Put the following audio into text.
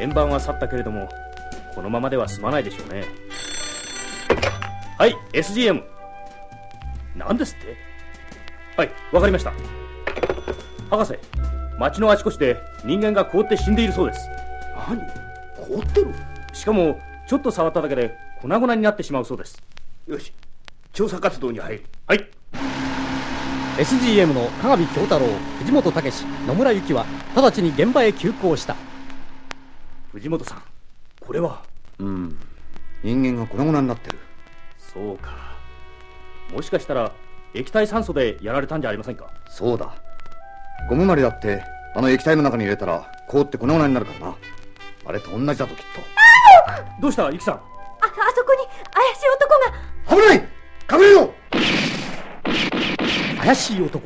円盤は去ったけれども、このままでは済まないでしょうね。はい、 SGM。 何ですって？はい、わかりました。博士、町のあちこちで人間が凍って死んでいるそうです。 何？凍ってる？ しかもちょっと触っただけで粉々になってしまうそうです。 よし、調査活動に入る。 はい。 SGM の加賀見京太郎、藤本武史、野村由紀は直ちに現場へ急行した。 藤本さん、これは。 人間が粉々になってる。 そうか、もしかしたら液体酸素でやられたんじゃありませんか？ そうだ、ゴムまりだってあの液体の中に入れたら凍って粉々になるからな。あれと同じだときっと。 どうしたゆきさん？ あそこに怪しい男が。 危ない、隠れろ。 怪しい男